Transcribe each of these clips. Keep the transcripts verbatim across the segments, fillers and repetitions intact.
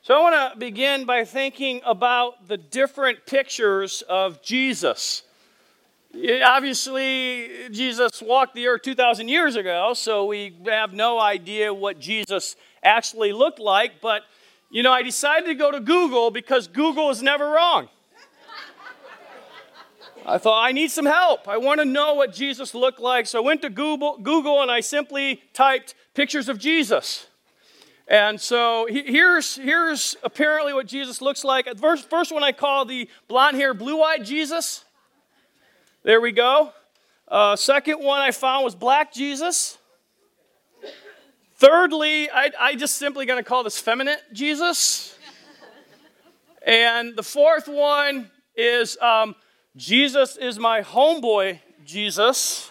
So I want to begin by thinking about the different pictures of Jesus. Obviously, Jesus walked the earth two thousand years ago, so we have no idea what Jesus actually looked like. But, you know, I decided to go to Google because Google is never wrong. I thought, I need some help. I want to know what Jesus looked like. So I went to Google, Google and I simply typed pictures of Jesus. And so here's, here's apparently what Jesus looks like. The first, first one I call the blonde-haired, blue-eyed Jesus. There we go. Uh, second one I found was black Jesus. Thirdly, I, I just simply going to call this feminine Jesus. And the fourth one is um, Jesus is my homeboy Jesus.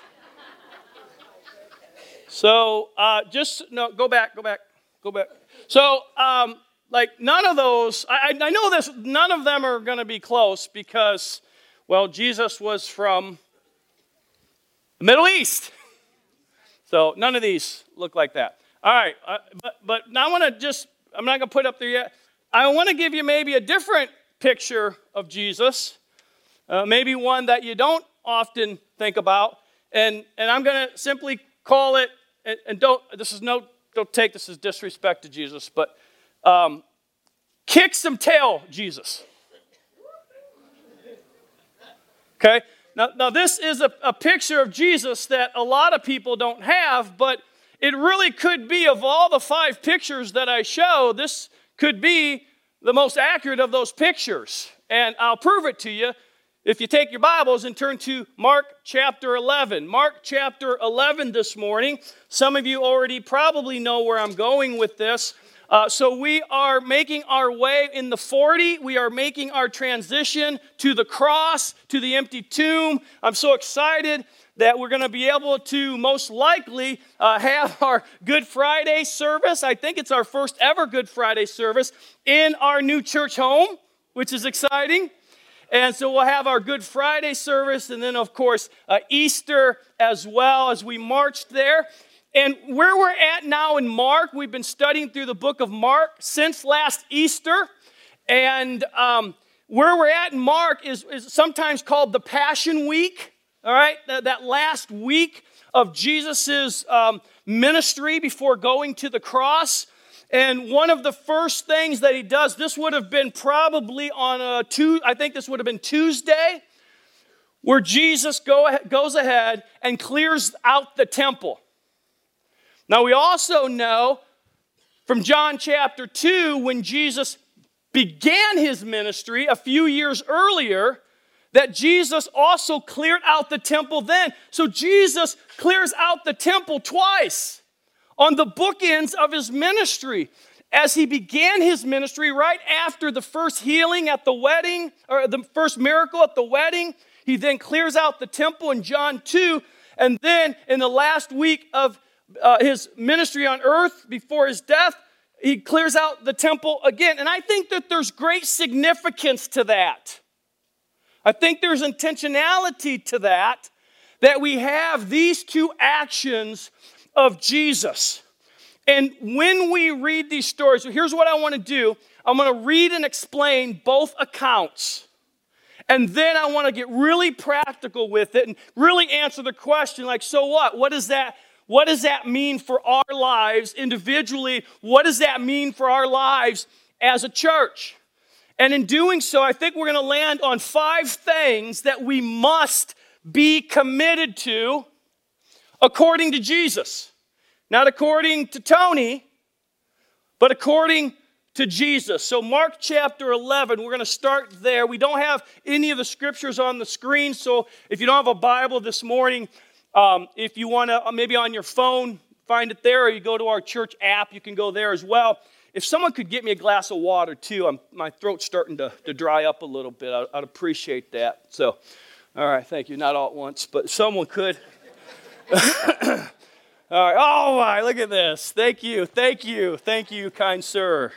So uh, just, no, go back, go back. Go back. So, um, like, none of those, I, I know this, none of them are going to be close because, well, Jesus was from the Middle East. So, none of these look like that. All right, uh, but, but now I want to just, I'm not going to put it up there yet. I want to give you maybe a different picture of Jesus, uh, maybe one that you don't often think about, and, and I'm going to simply call it, and, and don't, this is no, don't take this as disrespect to Jesus, but um, kick some tail, Jesus. Okay? Now, now this is a, a picture of Jesus that a lot of people don't have, but it really could be, of all the five pictures that I show, this could be the most accurate of those pictures. And I'll prove it to you if you take your Bibles and turn to Mark chapter eleven. Mark chapter eleven this morning. Some of you already probably know where I'm going with this. Uh, so we are making our way in the forty. We are making our transition to the cross, to the empty tomb. I'm so excited that we're going to be able to most likely uh, have our Good Friday service. I think it's our first ever Good Friday service in our new church home, which is exciting. And so we'll have our Good Friday service, and then, of course, uh, Easter as well as we marched there. And where we're at now in Mark, we've been studying through the book of Mark since last Easter. And um, where we're at in Mark is, is sometimes called the Passion Week, all right? That, that last week of Jesus' um, ministry before going to the cross. And one of the first things that he does, this would have been probably on a two, I think this would have been Tuesday, where Jesus go, goes ahead and clears out the temple. Now we also know from John chapter two, when Jesus began his ministry a few years earlier, that Jesus also cleared out the temple then. So Jesus clears out the temple twice on the bookends of his ministry. As he began his ministry right after the first healing at the wedding, or the first miracle at the wedding, he then clears out the temple in John two, and then in the last week of uh, his ministry on earth before his death, he clears out the temple again. And I think that there's great significance to that. I think there's intentionality to that, that we have these two actions of Jesus. And when we read these stories, so here's what I want to do. I'm going to read and explain both accounts. And then I want to get really practical with it and really answer the question, like, so what? What does that, what does that mean for our lives individually? What does that mean for our lives as a church? And in doing so, I think we're going to land on five things that we must be committed to according to Jesus. Not according to Tony, but according to Jesus. So Mark chapter eleven, we're going to start there. We don't have any of the scriptures on the screen, so if you don't have a Bible this morning, um, if you want to, maybe on your phone, find it there, or you go to our church app, you can go there as well. If someone could get me a glass of water too, I'm, my throat's starting to, to dry up a little bit. I, I'd appreciate that. So, all right, thank you. Not all at once, but someone could. All right, oh my, look at this. Thank you, thank you, thank you, kind sir.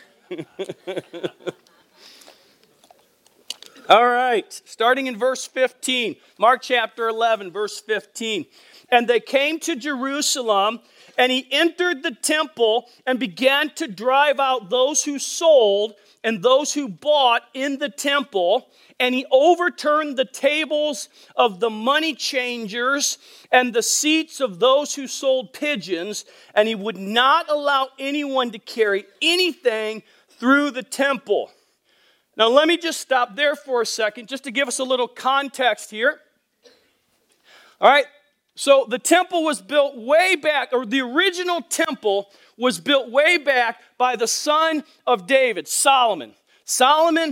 All right, starting in verse fifteen, Mark chapter eleven, verse fifteen. And they came to Jerusalem, and he entered the temple and began to drive out those who sold and those who bought in the temple. And he overturned the tables of the money changers and the seats of those who sold pigeons. And he would not allow anyone to carry anything through the temple. Now, let me just stop there for a second, just to give us a little context here. All right, so the temple was built way back, or the original temple was built way back by the son of David, Solomon. Solomon,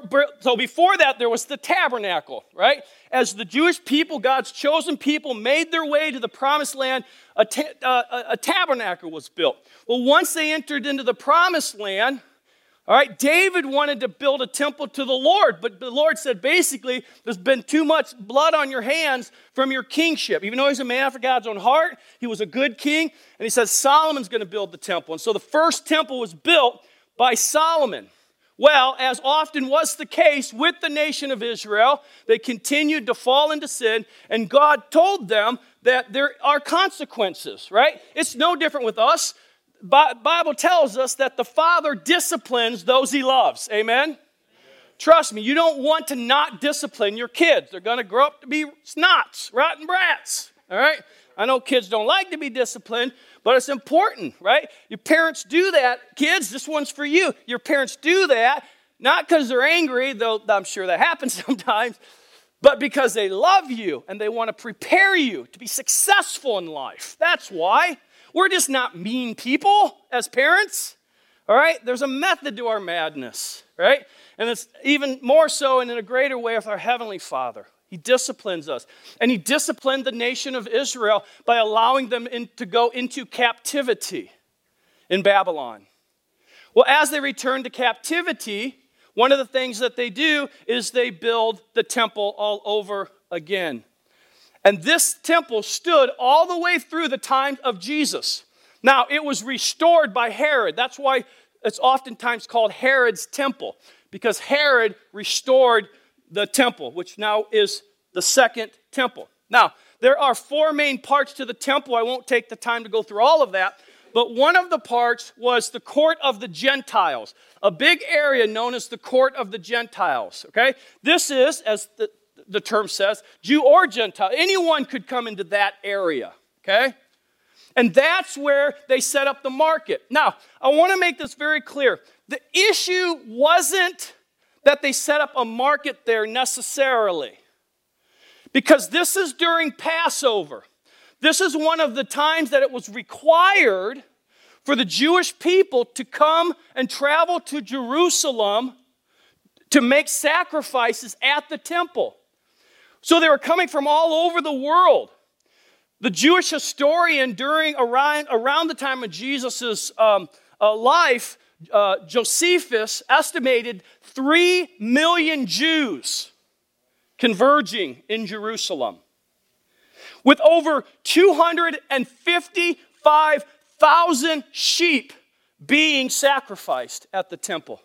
so before that, there was the tabernacle, right? As the Jewish people, God's chosen people, made their way to the promised land, a, ta- uh, a tabernacle was built. Well, once they entered into the promised land, all right, David wanted to build a temple to the Lord, but the Lord said, basically, there's been too much blood on your hands from your kingship. Even though he's a man after God's own heart, he was a good king, and he says Solomon's going to build the temple. And so the first temple was built by Solomon. Well, as often was the case with the nation of Israel, they continued to fall into sin, and God told them that there are consequences, right? It's no different with us. The Bible tells us that the Father disciplines those he loves. Amen? Amen? Trust me, you don't want to not discipline your kids. They're going to grow up to be snots, rotten brats. All right? I know kids don't like to be disciplined, but it's important, right? Your parents do that. Kids, this one's for you. Your parents do that, not because they're angry, though I'm sure that happens sometimes, but because they love you and they want to prepare you to be successful in life. That's why. We're just not mean people as parents, all right? There's a method to our madness, right? And it's even more so and in a greater way with our Heavenly Father. He disciplines us. And he disciplined the nation of Israel by allowing them in, to go into captivity in Babylon. Well, as they return to captivity, one of the things that they do is they build the temple all over again. And this temple stood all the way through the time of Jesus. Now, it was restored by Herod. That's why it's oftentimes called Herod's temple, because Herod restored the temple, which now is the second temple. Now, there are four main parts to the temple. I won't take the time to go through all of that, but one of the parts was the court of the Gentiles, a big area known as the court of the Gentiles, okay? This is, as the the term says, Jew or Gentile. Anyone could come into that area, okay? And that's where they set up the market. Now, I want to make this very clear. The issue wasn't that they set up a market there necessarily, because this is during Passover. This is one of the times that it was required for the Jewish people to come and travel to Jerusalem to make sacrifices at the temple. So they were coming from all over the world. The Jewish historian during around, around the time of Jesus' um, uh, life, uh, Josephus, estimated three million Jews converging in Jerusalem, with over two hundred fifty-five thousand sheep being sacrificed at the temple.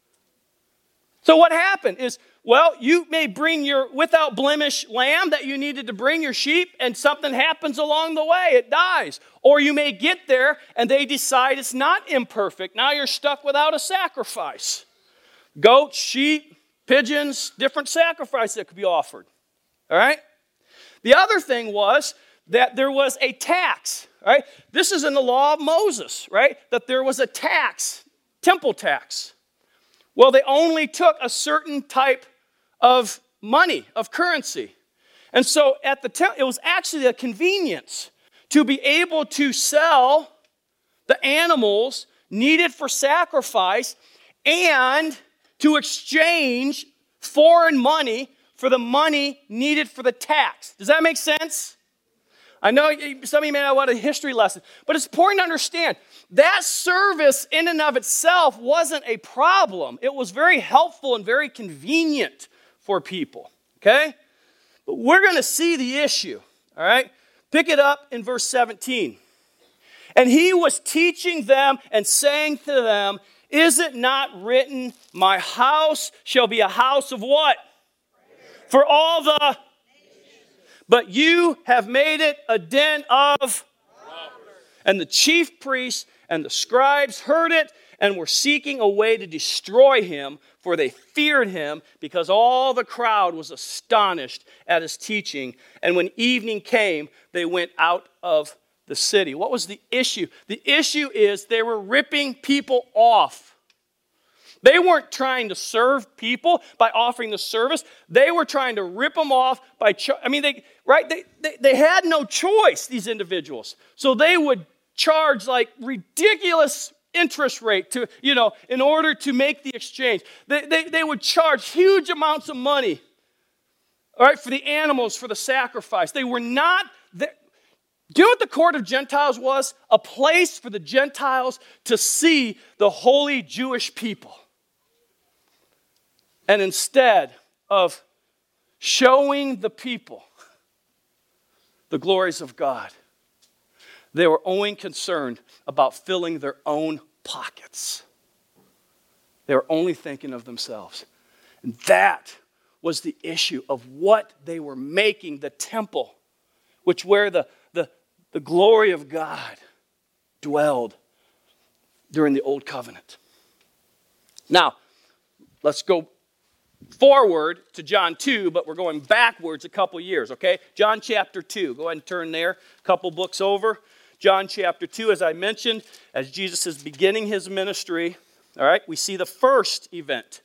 So what happened is, well, you may bring your without blemish lamb that you needed to bring your sheep, and something happens along the way. It dies. Or you may get there, and they decide it's not imperfect. Now you're stuck without a sacrifice. Goats, sheep, pigeons, different sacrifices that could be offered. All right? The other thing was that there was a tax. Right? This is in the law of Moses, right? That there was a tax, temple tax. Well, they only took a certain type of money, of currency. And so at the temple, it was actually a convenience to be able to sell the animals needed for sacrifice and to exchange foreign money for the money needed for the tax. Does that make sense? I know some of you may not want a history lesson, but it's important to understand that service in and of itself wasn't a problem. It was very helpful and very convenient for people, okay? But we're going to see the issue, all right? Pick it up in verse seventeen. And he was teaching them and saying to them, is it not written, my house shall be a house of what? For all the... but you have made it a den of robbers. And the chief priests and the scribes heard it and were seeking a way to destroy him, for they feared him, because all the crowd was astonished at his teaching. And when evening came, they went out of the city. What was the issue? The issue is they were ripping people off. They weren't trying to serve people by offering the service. They were trying to rip them off by, cho- I mean, they, right? They, they, they had no choice, these individuals. So they would charge like ridiculous interest rate to, you know, in order to make the exchange. They, they, they would charge huge amounts of money, all right, for the animals, for the sacrifice. They were not, the, do you know what the court of Gentiles was? A place for the Gentiles to see the holy Jewish people. And instead of showing the people the glories of God, they were only concerned about filling their own pockets. They were only thinking of themselves. And that was the issue of what they were making the temple, which where the, the, the glory of God dwelled during the Old Covenant. Now, let's go forward to John two, but we're going backwards a couple years, okay? John chapter two. Go ahead and turn there, a couple books over. John chapter two, as I mentioned, as Jesus is beginning his ministry, all right, we see the first event.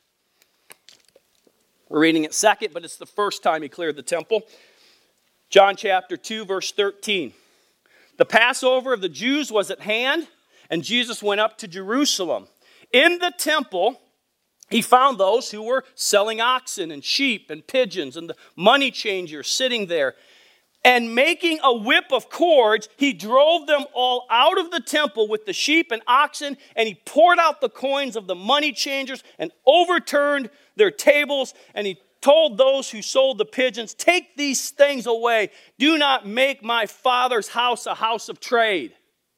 We're reading it second, but it's the first time he cleared the temple. John chapter two, verse thirteen. The Passover of the Jews was at hand, and Jesus went up to Jerusalem. In the temple, he found those who were selling oxen and sheep and pigeons and the money changers sitting there. And making a whip of cords, he drove them all out of the temple with the sheep and oxen, and he poured out the coins of the money changers and overturned their tables. And he told those who sold the pigeons, "Take these things away. Do not make my Father's house a house of trade."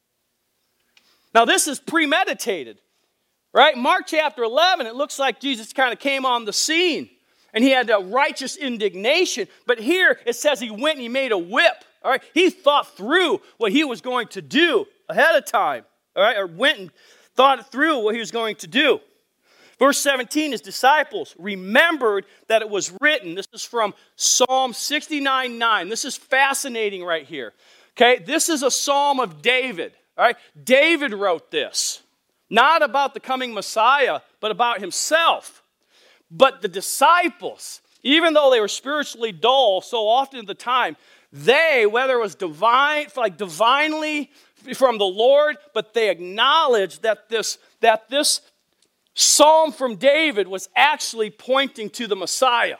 Now this is premeditated. Right? Mark chapter eleven, it looks like Jesus kind of came on the scene and he had a righteous indignation. But here it says he went and he made a whip. All right? He thought through what he was going to do ahead of time. All right? Or went and thought through what he was going to do. Verse seventeen, his disciples remembered that it was written. This is from Psalm sixty-nine nine. This is fascinating right here. Okay? This is a psalm of David. All right? David wrote this. Not about the coming Messiah, but about himself. But the disciples, even though they were spiritually dull so often at the time, they, whether it was divine, like divinely from the Lord, but they acknowledged that this, that this psalm from David was actually pointing to the Messiah.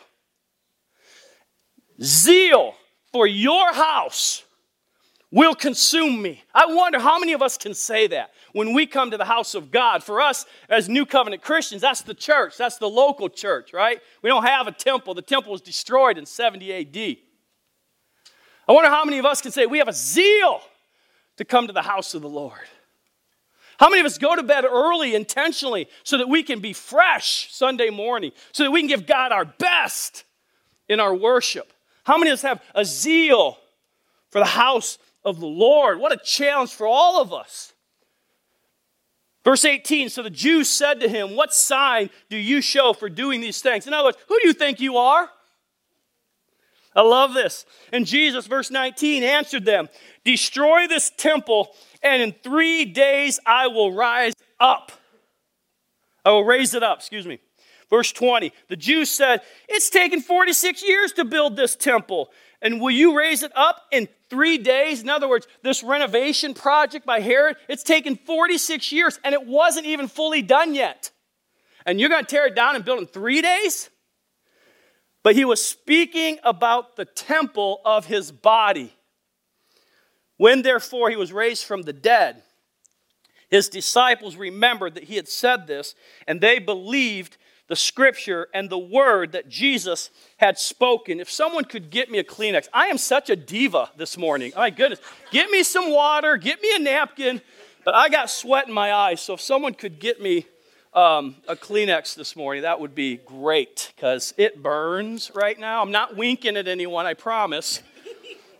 Zeal for your house will consume me. I wonder how many of us can say that when we come to the house of God. For us, as New Covenant Christians, that's the church. That's the local church, right? We don't have a temple. The temple was destroyed in seventy A D. I wonder how many of us can say we have a zeal to come to the house of the Lord. How many of us go to bed early intentionally so that we can be fresh Sunday morning, so that we can give God our best in our worship? How many of us have a zeal for the house of the Lord? What a challenge for all of us. Verse eighteen, so the Jews said to him, "What sign do you show for doing these things?" In other words, who do you think you are? I love this. And Jesus, verse nineteen, answered them, "Destroy this temple, and in three days I will rise up." I will raise it up, excuse me. Verse twenty, the Jews said, "It's taken forty-six years to build this temple, and will you raise it up in three days?" In other words, this renovation project by Herod, it's taken forty-six years, and it wasn't even fully done yet. And you're going to tear it down and build in three days? But he was speaking about the temple of his body. When therefore he was raised from the dead, his disciples remembered that he had said this, and they believed the scripture and the word that Jesus had spoken. If someone could get me a Kleenex. I am such a diva this morning. My goodness. Get me some water. Get me a napkin. But I got sweat in my eyes. So if someone could get me um, a Kleenex this morning, that would be great. Because it burns right now. I'm not winking at anyone, I promise.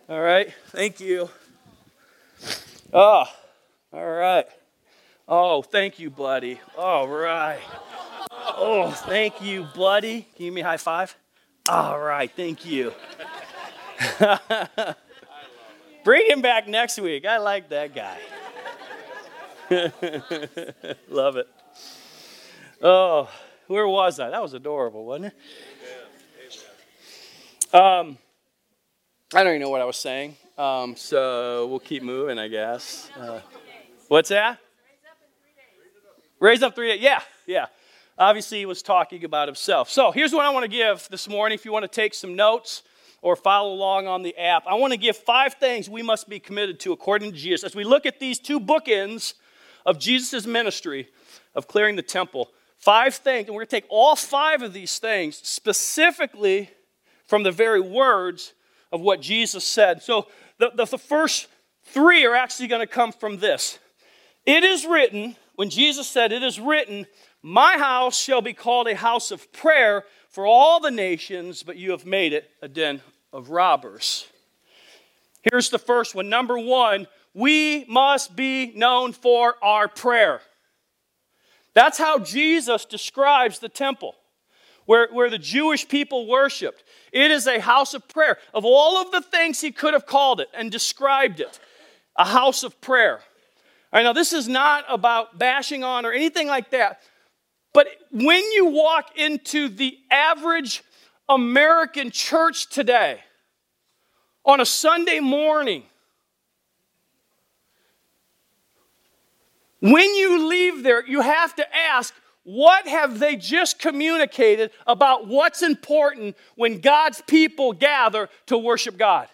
All right. Thank you. Oh, all right. Oh, thank you, buddy. All right. Oh, thank you, buddy. Can you give me a high five? All right. Thank you. Bring him back next week. I like that guy. Love it. Oh, where was I? That was adorable, wasn't it? Um, I don't even know what I was saying. Um, so we'll keep moving, I guess. Uh, what's that? Raise up three days. Yeah, yeah. Obviously, he was talking about himself. So here's what I want to give this morning. If you want to take some notes or follow along on the app, I want to give five things we must be committed to according to Jesus. As we look at these two bookends of Jesus' ministry of clearing the temple, five things, and we're going to take all five of these things specifically from the very words of what Jesus said. So the, the, the first three are actually going to come from this. It is written, when Jesus said, it is written, my house shall be called a house of prayer for all the nations, but you have made it a den of robbers. Here's the first one. Number one, we must be known for our prayer. That's how Jesus describes the temple, where, where the Jewish people worshiped. It is a house of prayer. Of all of the things he could have called it and described it, a house of prayer. All right, now, this is not about bashing on or anything like that, but when you walk into the average American church today, on a Sunday morning, when you leave there, you have to ask, what have they just communicated about what's important when God's people gather to worship God?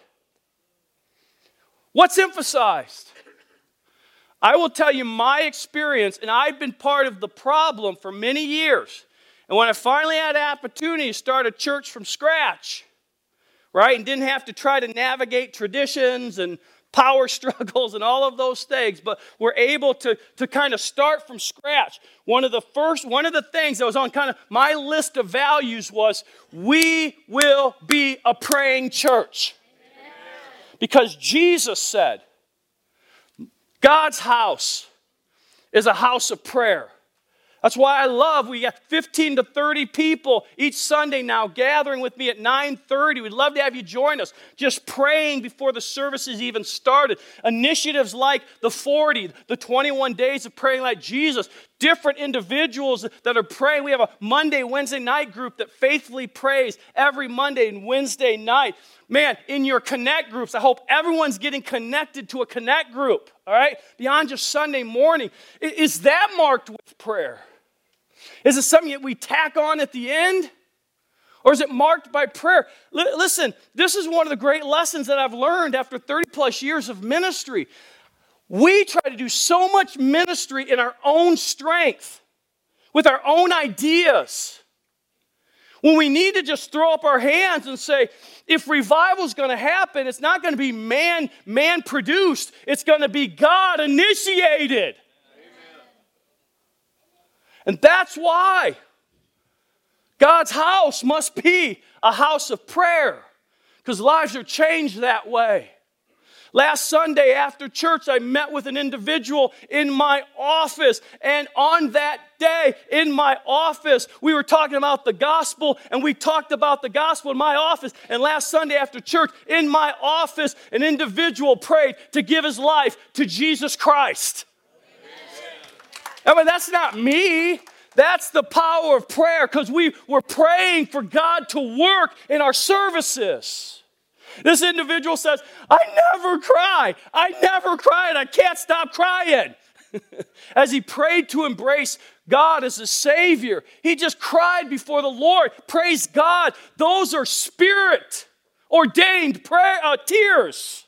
What's emphasized? I will tell you my experience, and I've been part of the problem for many years. And when I finally had an opportunity to start a church from scratch, right, and didn't have to try to navigate traditions and power struggles and all of those things, but we're able to, to kind of start from scratch. One of the first, one of the things that was on kind of my list of values was, we will be a praying church. Because Jesus said, God's house is a house of prayer. That's why I love, we got fifteen to thirty people each Sunday now gathering with me at nine thirty. We'd love to have you join us, just praying before the services even started. Initiatives like the forty, the twenty-one days of praying like Jesus, different individuals that are praying. We have a Monday, Wednesday night group that faithfully prays every Monday and Wednesday night. Man, in your Connect groups, I hope everyone's getting connected to a Connect group, all right? Beyond just Sunday morning. Is that marked with prayer? Is it something that we tack on at the end? Or is it marked by prayer? L- listen, this is one of the great lessons that I've learned after thirty plus years of ministry. We try to do so much ministry in our own strength, with our own ideas, when we need to just throw up our hands and say, if revival is going to happen, it's not going to be man, man produced. It's going to be God initiated. Amen. And that's why God's house must be a house of prayer, because lives are changed that way. Last Sunday after church, I met with an individual in my office. And on that day in my office, we were talking about the gospel. And we talked about the gospel in my office. And last Sunday after church, in my office, an individual prayed to give his life to Jesus Christ. I mean, that's not me. That's the power of prayer, because we were praying for God to work in our services. This individual says, I never cry. I never cry, and I can't stop crying. As he prayed to embrace God as a Savior, he just cried before the Lord. Praise God. Those are Spirit-ordained prayer, uh, tears.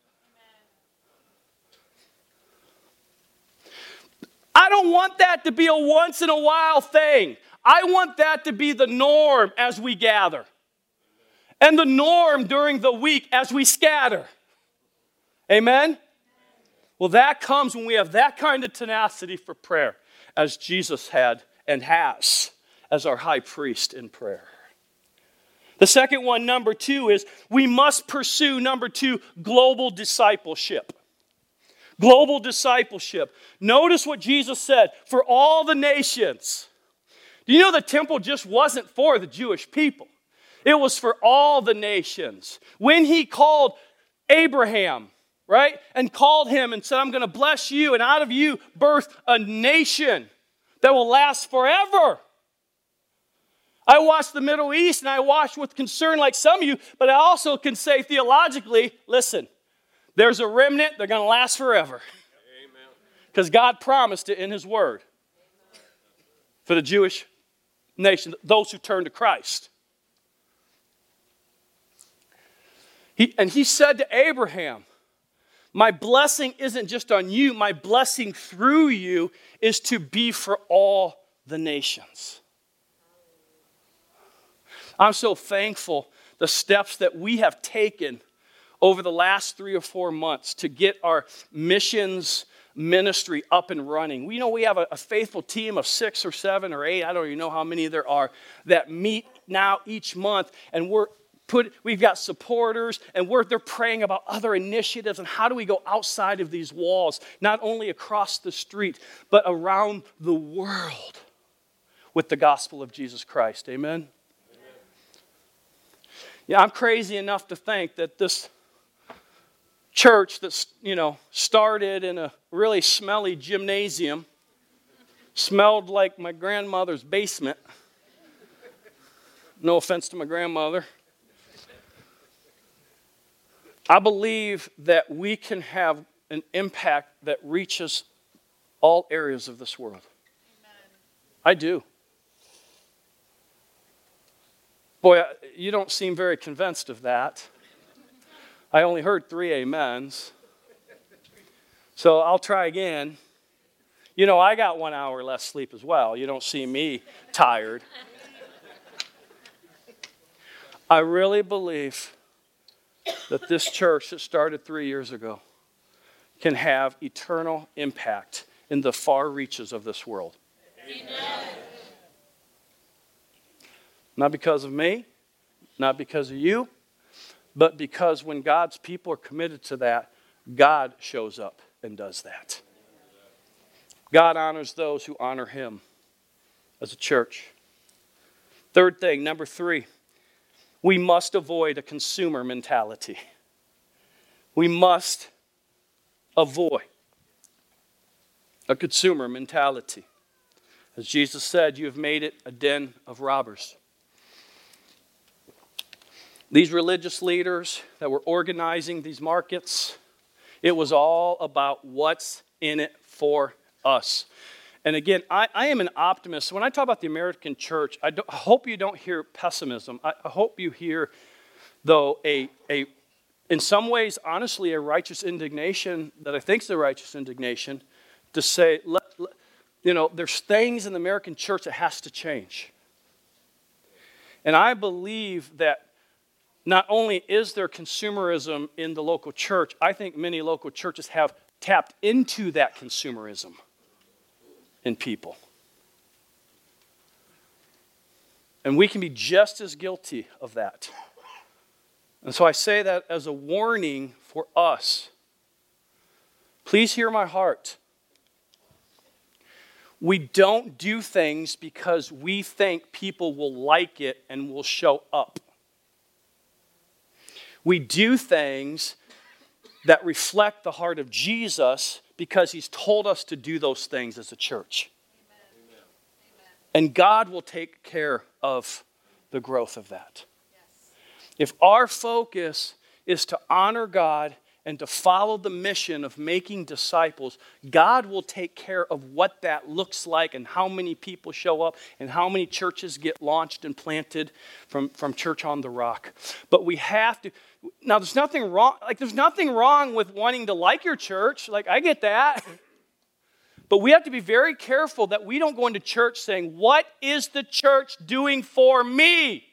I don't want that to be a once-in-a-while thing. I want that to be the norm as we gather. And the norm during the week as we scatter. Amen? Well, that comes when we have that kind of tenacity for prayer, as Jesus had and has as our high priest in prayer. The second one, number two, is we must pursue, number two, global discipleship. Global discipleship. Notice what Jesus said, for all the nations. Do you know the temple just wasn't for the Jewish people? It was for all the nations. When he called Abraham, right, and called him and said, I'm going to bless you, and out of you birth a nation that will last forever. I watch the Middle East, and I watch with concern like some of you, but I also can say theologically, listen, there's a remnant, they're going to last forever. Because God promised it in his word for the Jewish nation, those who turn to Christ. He, and he said to Abraham, my blessing isn't just on you, my blessing through you is to be for all the nations. I'm so thankful the steps that we have taken over the last three or four months to get our missions ministry up and running. We know we have a, a faithful team of six or seven or eight, I don't even know how many there are, that meet now each month, and we're put, we've got supporters, and we're, they're praying about other initiatives and how do we go outside of these walls, not only across the street, but around the world with the gospel of Jesus Christ. Amen? Yeah, I'm crazy enough to think that this church that's, you know, started in a really smelly gymnasium, smelled like my grandmother's basement. No offense to my grandmother. I believe that we can have an impact that reaches all areas of this world. Amen. I do. Boy, you don't seem very convinced of that. I only heard three amens. So I'll try again. You know, I got one hour less sleep as well. You don't see me tired. I really believe that this church that started three years ago can have eternal impact in the far reaches of this world. Amen. Not because of me, not because of you, but because when God's people are committed to that, God shows up and does that. God honors those who honor him as a church. Third thing, number three, we must avoid a consumer mentality. We must avoid a consumer mentality. As Jesus said, you have made it a den of robbers. These religious leaders that were organizing these markets, it was all about what's in it for us. And again, I, I am an optimist. When I talk about the American church, I, I hope you don't hear pessimism. I, I hope you hear, though, a, a, in some ways, honestly, a righteous indignation that I think is a righteous indignation to say, let, let, you know, there's things in the American church that has to change. And I believe that not only is there consumerism in the local church, I think many local churches have tapped into that consumerism in people. And we can be just as guilty of that. And so I say that as a warning for us. Please hear my heart. We don't do things because we think people will like it and will show up. We do things that reflect the heart of Jesus because he's told us to do those things as a church. Amen. And God will take care of the growth of that. Yes. If our focus is to honor God and to follow the mission of making disciples, God will take care of what that looks like and how many people show up and how many churches get launched and planted from, from Church on the Rock. But we have to, now there's nothing wrong, like there's nothing wrong with wanting to like your church. Like I get that. But we have to be very careful that we don't go into church saying, what is the church doing for me?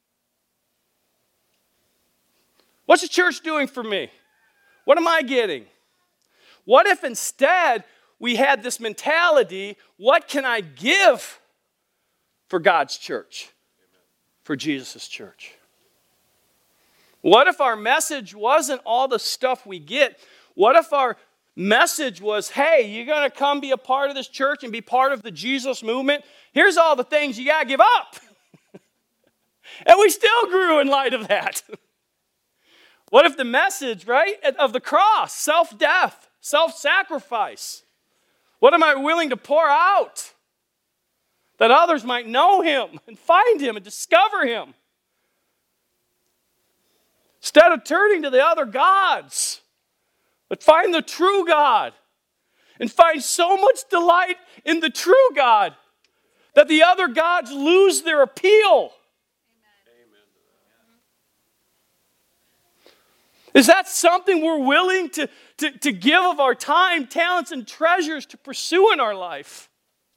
What's the church doing for me? What am I getting? What if instead we had this mentality, what can I give for God's church, for Jesus' church? What if our message wasn't all the stuff we get? What if our message was, hey, you're going to come be a part of this church and be part of the Jesus movement? Here's all the things you got to give up. And we still grew in light of that. What if the message, right, of the cross, self-death, self-sacrifice, what am I willing to pour out that others might know him and find him and discover him? Instead of turning to the other gods, but find the true God and find so much delight in the true God that the other gods lose their appeal. Is that something we're willing to, to, to give of our time, talents, and treasures to pursue in our life?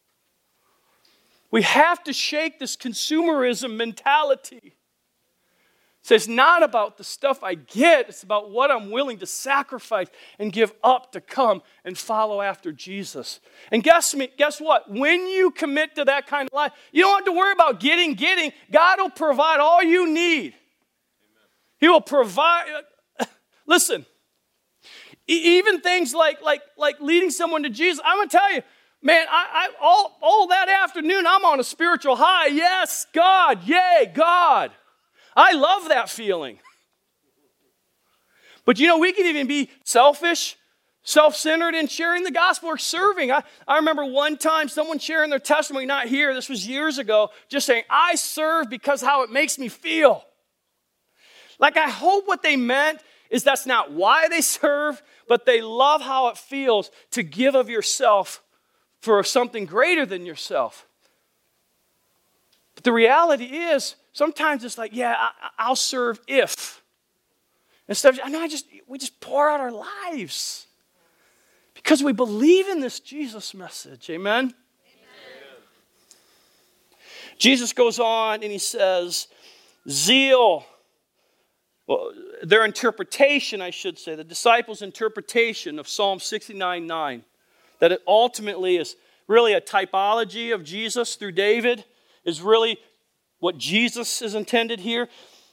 We have to shake this consumerism mentality. So it's not about the stuff I get, it's about what I'm willing to sacrifice and give up to come and follow after Jesus. And guess me, guess what? When you commit to that kind of life, you don't have to worry about getting, getting. God will provide all you need. Amen. He will provide. Listen, even things like, like, like leading someone to Jesus, I'm going to tell you, man, I, I all, all that afternoon, I'm on a spiritual high. Yes, God, yay, God. I love that feeling. But you know, we can even be selfish, self-centered in sharing the gospel or serving. I, I remember one time someone sharing their testimony, not here, this was years ago, just saying, I serve because how it makes me feel. Like, I hope what they meant is that's not why they serve, but they love how it feels to give of yourself for something greater than yourself. But the reality is, sometimes it's like, yeah, I, I'll serve if. Instead of, I know, I just, we just pour out our lives because we believe in this Jesus message. Amen? Amen? Jesus goes on and he says, zeal. Well, their interpretation, I should say, the disciples' interpretation of Psalm sixty-nine nine, that it ultimately is really a typology of Jesus through David, is really what Jesus is intended here.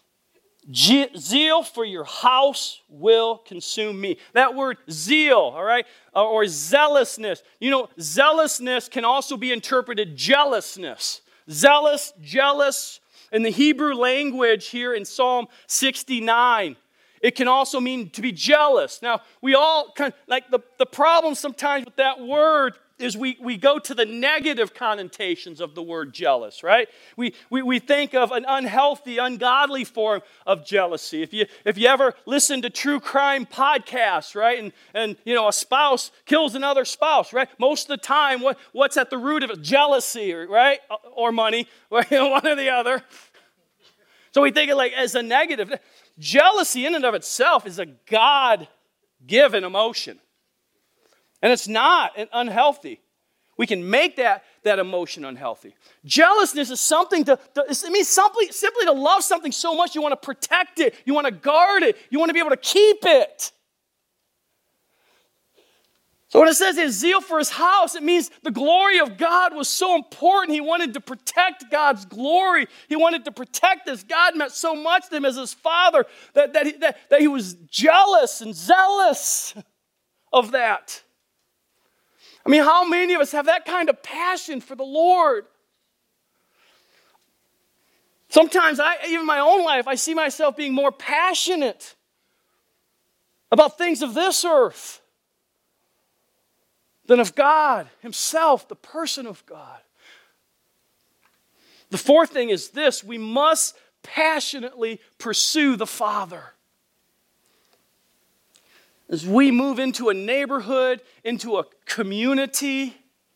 Zeal for your house will consume me. That word zeal, all right, or zealousness. You know, zealousness can also be interpreted jealousness. Zealous, jealous. In the Hebrew language here in Psalm sixty-nine, it can also mean to be jealous. Now, we all kind of, like the, the problem sometimes with that word is we, we go to the negative connotations of the word jealous, right? We, we we think of an unhealthy, ungodly form of jealousy. If you if you ever listen to true crime podcasts, right, and, and you know, a spouse kills another spouse, right? Most of the time, what, what's at the root of it? Jealousy, right? Or money, one or the other. So we think of it like as a negative. Jealousy in and of itself is a God-given emotion. And it's not unhealthy. We can make that, that emotion unhealthy. Jealousness is something to, to it means simply, simply to love something so much you want to protect it, you want to guard it, you want to be able to keep it. So when it says his zeal for his house, it means the glory of God was so important. He wanted to protect God's glory. He wanted to protect this. God meant so much to him as his father that, that, he, that, that he was jealous and zealous of that. I mean, how many of us have that kind of passion for the Lord? Sometimes, I, even in my own life, I see myself being more passionate about things of this earth than of God himself, the person of God. The fourth thing is this: we must passionately pursue the Father. As we move into a neighborhood, into a community,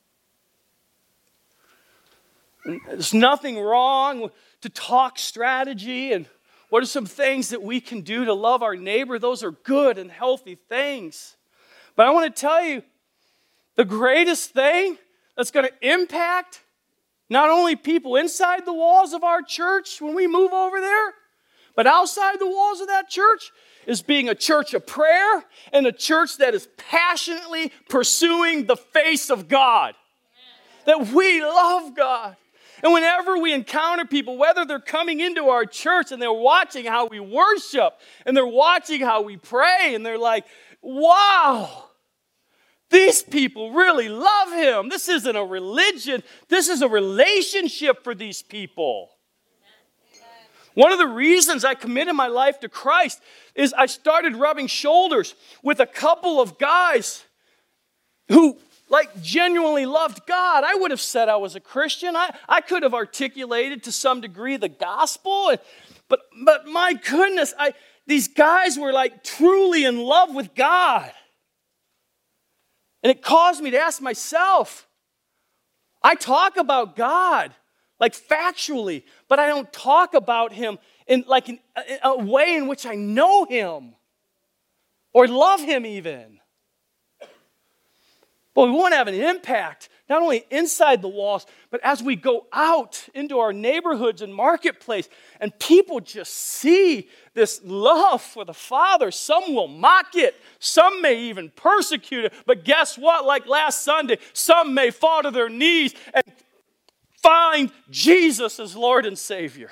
and there's nothing wrong to talk strategy and what are some things that we can do to love our neighbor. Those are good and healthy things. But I want to tell you, the greatest thing that's going to impact not only people inside the walls of our church when we move over there, but outside the walls of that church is being a church of prayer and a church that is passionately pursuing the face of God. That we love God And whenever we encounter people, whether they're coming into our church and they're watching how we worship, and they're watching how we pray, and they're like, wow, these people really love him. This isn't a religion. This is a relationship for these people. One of the reasons I committed my life to Christ is I started rubbing shoulders with a couple of guys who, like, genuinely loved God. I would have said I was a Christian. I, I could have articulated to some degree the gospel. But, but my goodness, I, these guys were, like, truly in love with God. And it caused me to ask myself, I talk about God, like factually, but I don't talk about him in like in a, a way in which I know him or love him even. But we won't have an impact, not only inside the walls, but as we go out into our neighborhoods and marketplace, and people just see this love for the Father. Some will mock it. Some may even persecute it. But guess what? Like last Sunday, some may fall to their knees and find Jesus as Lord and Savior.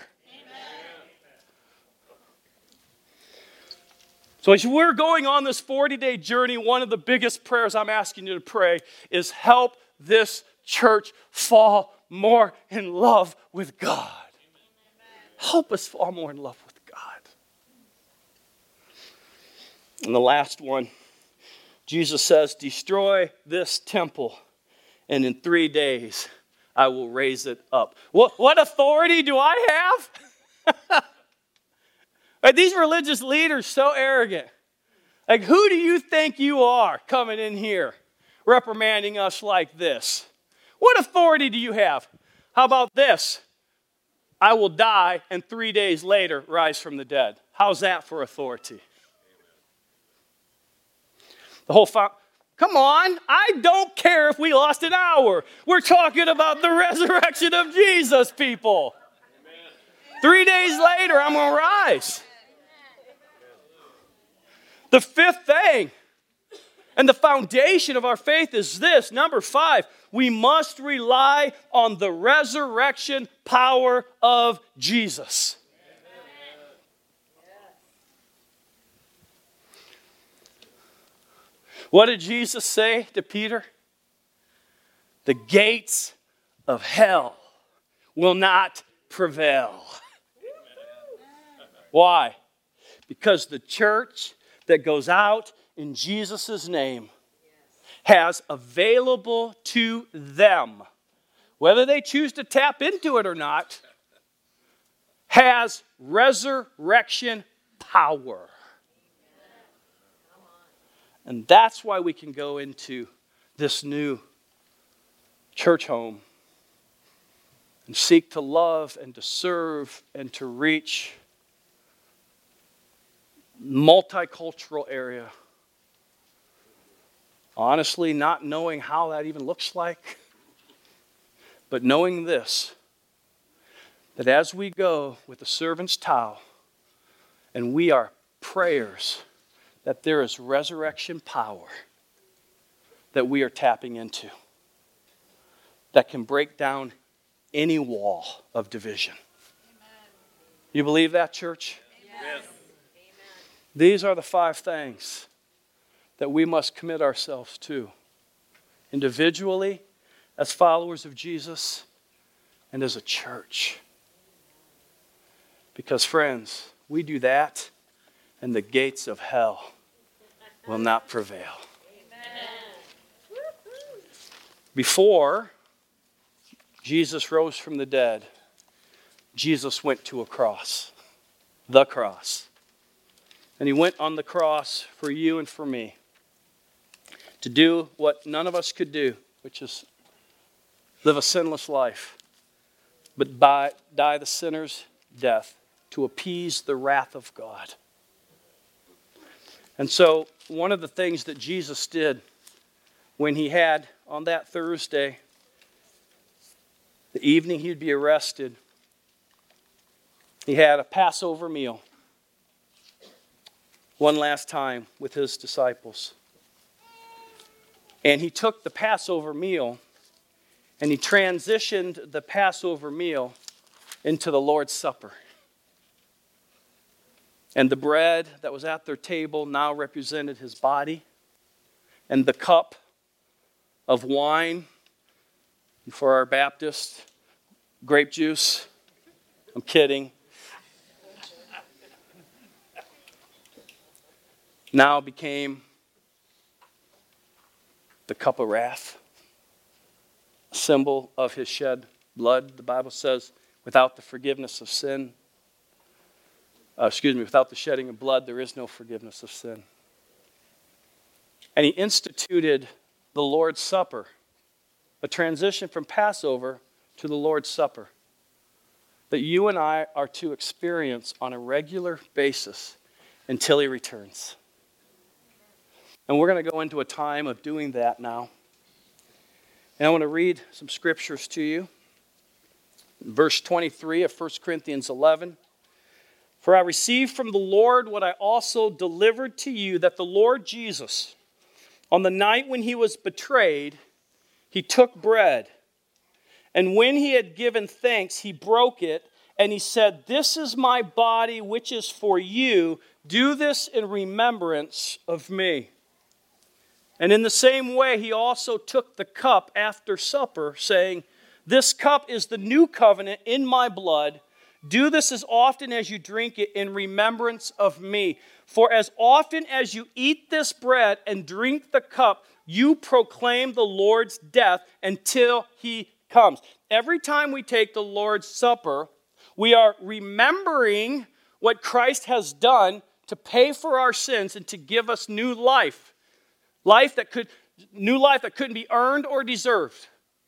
So as we're going on this forty-day journey, one of the biggest prayers I'm asking you to pray is help this church fall more in love with God. Help us fall more in love with God. And the last one, Jesus says, destroy this temple, and in three days I will raise it up. What, what authority do I have? Are these religious leaders so arrogant? Like, who do you think you are coming in here reprimanding us like this? What authority do you have? How about this? I will die and three days later rise from the dead. How's that for authority? The whole fa- Come on, I don't care if we lost an hour. We're talking about the resurrection of Jesus, people. Amen. Three days later, I'm going to rise. The fifth thing, and the foundation of our faith is this. Number five, we must rely on the resurrection power of Jesus. What did Jesus say to Peter? The gates of hell will not prevail. Why? Because the church that goes out in Jesus' name has available to them, whether they choose to tap into it or not, has resurrection power. And that's why we can go into this new church home and seek to love and to serve and to reach multicultural area. Honestly, not knowing how that even looks like, but knowing this, that as we go with the servant's towel and we are prayers, that there is resurrection power that we are tapping into that can break down any wall of division. Amen. You believe that, church? Yes. These are the five things that we must commit ourselves to, individually, as followers of Jesus, and as a church. Because, friends, we do that, and the gates of hell will not prevail. Amen. Before Jesus rose from the dead, Jesus went to a cross, the cross. And he went on the cross for you and for me to do what none of us could do, which is live a sinless life, but by, die the sinner's death to appease the wrath of God. And so one of the things that Jesus did when he had, on that Thursday, the evening he'd be arrested, he had a Passover meal one last time with his disciples. And he took the Passover meal And he transitioned the Passover meal into the Lord's Supper. And the bread that was at their table now represented his body. And the cup of wine, for our Baptist, grape juice. I'm kidding. Now became the cup of wrath, a symbol of his shed blood. The Bible says, without the forgiveness of sin, uh, excuse me, without the shedding of blood, there is no forgiveness of sin. And he instituted the Lord's Supper, a transition from Passover to the Lord's Supper that you and I are to experience on a regular basis until he returns. And we're going to go into a time of doing that now. And I want to read some scriptures to you. Verse twenty-three of First Corinthians eleven. For I received from the Lord what I also delivered to you, that the Lord Jesus, on the night when he was betrayed, he took bread. And when he had given thanks, he broke it, and he said, "This is my body, which is for you. Do this in remembrance of me." And in the same way, he also took the cup after supper, saying, "This cup is the new covenant in my blood. Do this as often as you drink it in remembrance of me. For as often as you eat this bread and drink the cup, you proclaim the Lord's death until he comes." Every time we take the Lord's Supper, we are remembering what Christ has done to pay for our sins and to give us new life. Life that could, new life that couldn't be earned or deserved,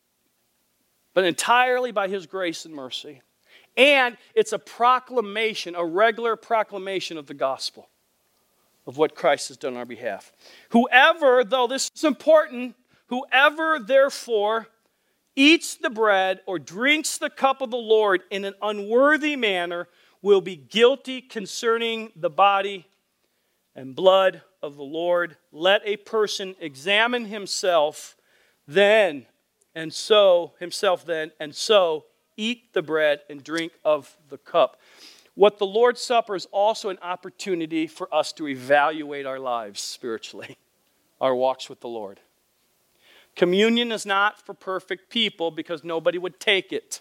but entirely by his grace and mercy. And it's a proclamation, a regular proclamation of the gospel, of what Christ has done on our behalf. Whoever, though this is important, whoever therefore eats the bread or drinks the cup of the Lord in an unworthy manner will be guilty concerning the body and blood of the Lord. Let a person examine himself then, and so, himself then, and so eat the bread and drink of the cup. What the Lord's Supper is also an opportunity for us to evaluate our lives spiritually, our walks with the Lord. Communion is not for perfect people because nobody would take it.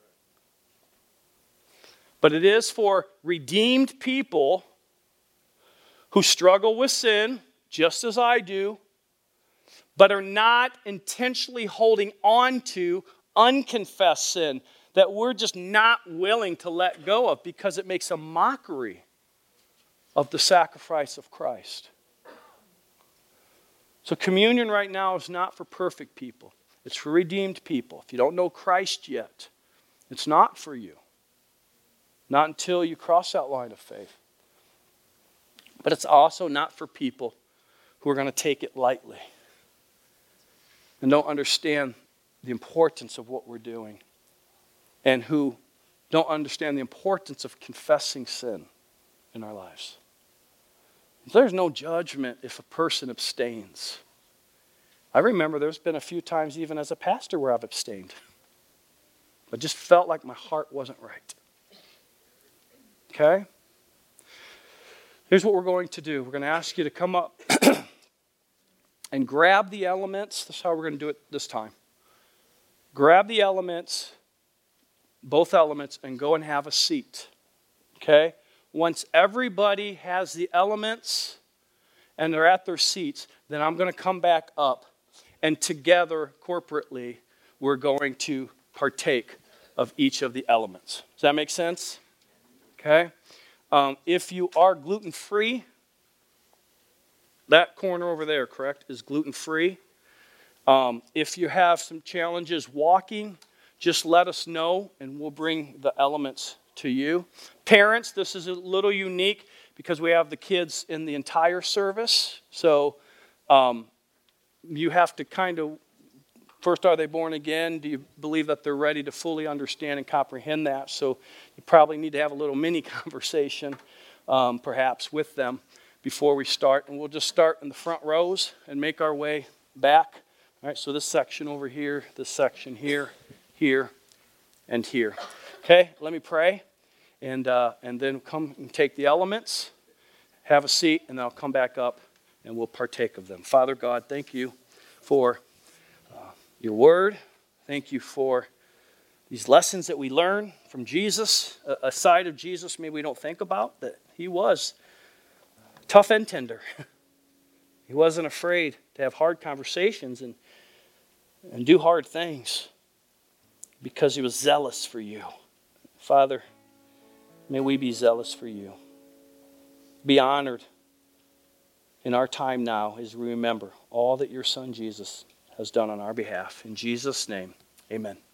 But it is for redeemed people who struggle with sin, just as I do, but are not intentionally holding on to unconfessed sin that we're just not willing to let go of because it makes a mockery of the sacrifice of Christ. So communion right now is not for perfect people. It's for redeemed people. If you don't know Christ yet, it's not for you. Not until you cross that line of faith. But it's also not for people who are going to take it lightly and don't understand the importance of what we're doing, and who don't understand the importance of confessing sin in our lives. There's no judgment if a person abstains. I remember there's been a few times even as a pastor where I've abstained. I just felt like my heart wasn't right. Okay? Here's what we're going to do. We're going to ask you to come up and grab the elements. This is how we're going to do it this time. Grab the elements, both elements, and go and have a seat. Okay? Once everybody has the elements and they're at their seats, then I'm going to come back up, and together, corporately, we're going to partake of each of the elements. Does that make sense? Okay? Um, if you are gluten-free, that corner over there, correct, is gluten-free. Um, if you have some challenges walking, just let us know and we'll bring the elements to you. Parents, this is a little unique because we have the kids in the entire service. So um, you have to kind of, first, are they born again? Do you believe that they're ready to fully understand and comprehend that? So you probably need to have a little mini conversation, um, perhaps, with them before we start. And we'll just start in the front rows and make our way back All right, so this section over here, this section here, here, and here. Okay, let me pray, and uh, and then come and take the elements, have a seat, and then I'll come back up, and we'll partake of them. Father God, thank you for uh, your word. Thank you for these lessons that we learn from Jesus, a, a side of Jesus maybe we don't think about, that he was tough and tender. He wasn't afraid to have hard conversations and, and do hard things because he was zealous for you. Father, may we be zealous for you. Be honored in our time now as we remember all that your Son Jesus has done on our behalf. In Jesus' name, amen.